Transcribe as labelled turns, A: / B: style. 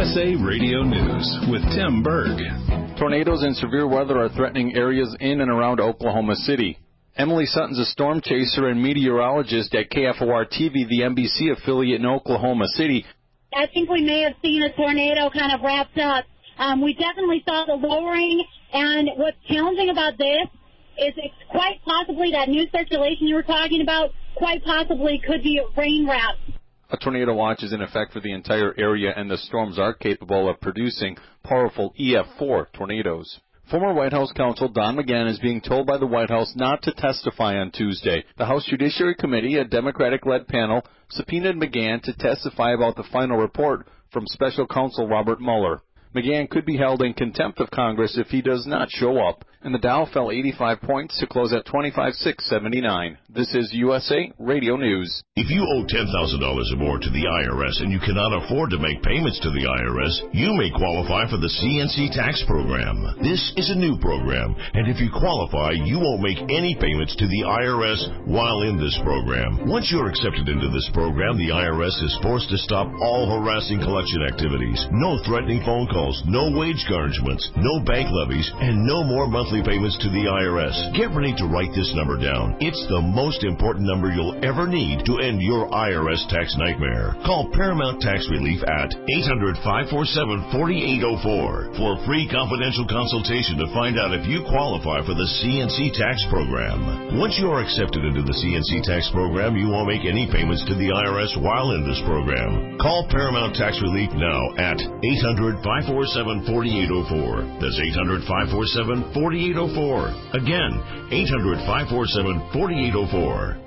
A: USA Radio News with Tim Berg.
B: Tornadoes and severe weather are threatening areas in and around Oklahoma City. Emily Sutton's a storm chaser and meteorologist at KFOR-TV, the NBC affiliate in Oklahoma City.
C: I think we may have seen a tornado kind of wrapped up. We definitely saw the lowering, and what's challenging about this is it's quite possibly that new circulation you were talking about, quite possibly could be rain wrapped.
B: A tornado watch is in effect for the entire area, and the storms are capable of producing powerful EF4 tornadoes. Former White House counsel Don McGahn is being told by the White House not to testify on Tuesday. The House Judiciary Committee, a Democratic-led panel, subpoenaed McGahn to testify about the final report from special counsel Robert Mueller. McGahn could be held in contempt of Congress if he does not show up, and the Dow fell 85 points to close at 25,679. This is USA Radio News.
D: If you owe $10,000 or more to the IRS and you cannot afford to make payments to the IRS, you may qualify for the CNC tax program. This is a new program, and if you qualify, you won't make any payments to the IRS while in this program. Once you're accepted into this program, the IRS is forced to stop all harassing collection activities. No threatening phone calls, no wage garnishments, no bank levies, and no more monthly payments to the IRS. Get ready to write this number down. It's the most important number you'll ever need to end your IRS tax nightmare. Call Paramount Tax Relief at 800-547-4804 for a free confidential consultation to find out if you qualify for the CNC tax program. Once you are accepted into the CNC tax program, you won't make any payments to the IRS while in this program. Call Paramount Tax Relief now at 800-547-4804. That's 800-547-4804. Again, 800-547-4804.